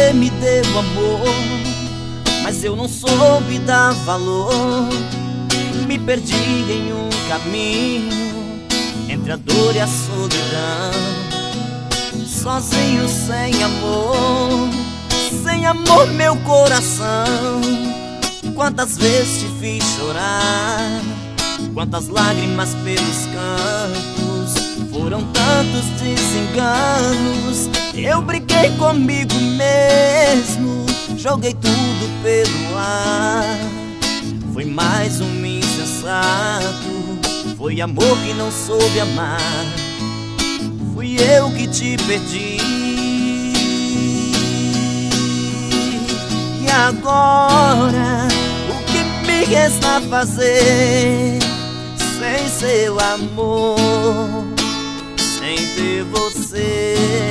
Você me deu amor, mas eu não soube dar valor. Me perdi em um caminho entre a dor e a solidão. Sozinho, sem amor, sem amor meu coração. Quantas vezes te fiz chorar, quantas lágrimas pelos cantos. Foram tantos desenganos, eu briguei comigo mesmo, joguei tudo pelo ar. Foi mais um insensato, foi amor que não soube amar. Fui eu que te perdi. E agora, o que me resta fazer sem seu amor, sem ter você?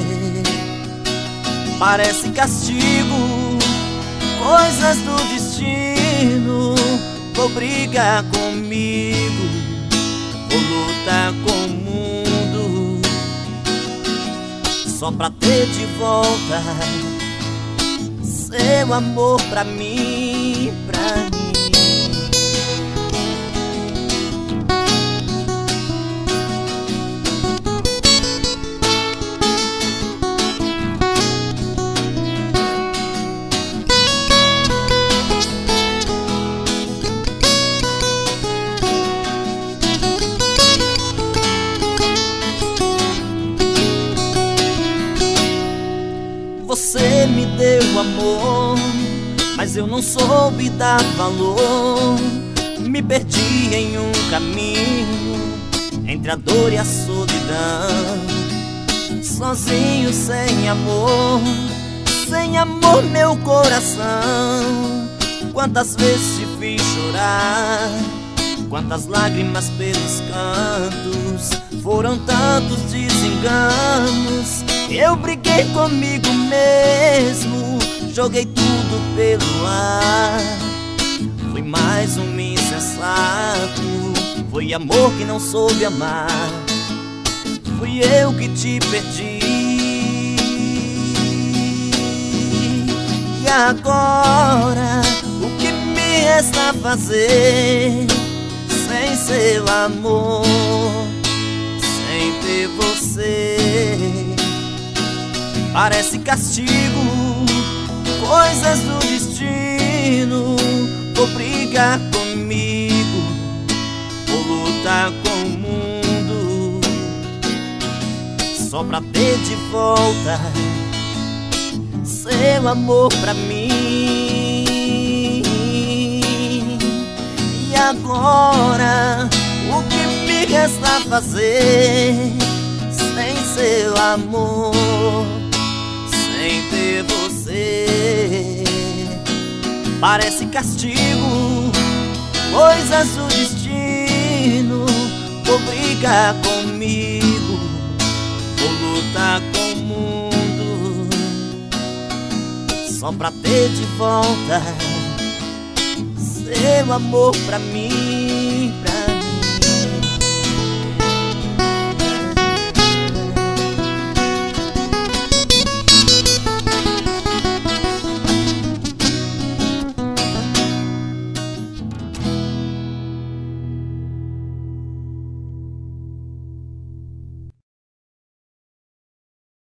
Parece castigo, coisas do destino. Vou brigar comigo, vou lutar com o mundo, só pra ter de volta seu amor pra mim, pra mim. Você me deu amor, mas eu não soube dar valor. Me perdi em um caminho entre a dor e a solidão. Sozinho, sem amor meu coração. Quantas vezes te fiz chorar, quantas lágrimas pelos cantos. Foram tantos desenganos, eu briguei comigo mesmo, joguei tudo pelo ar. Fui mais um insensato, foi amor que não soube amar. Fui eu que te perdi. E agora, o que me resta fazer sem seu amor, sem ter você? Parece castigo, coisas do destino. Vou brigar comigo, vou lutar com o mundo, só pra ter de volta seu amor pra mim. E agora, o que me resta fazer sem seu amor, sem ter você? Parece castigo, coisas do destino. Vou brigar comigo, vou lutar com o mundo, só pra ter de volta seu amor pra mim.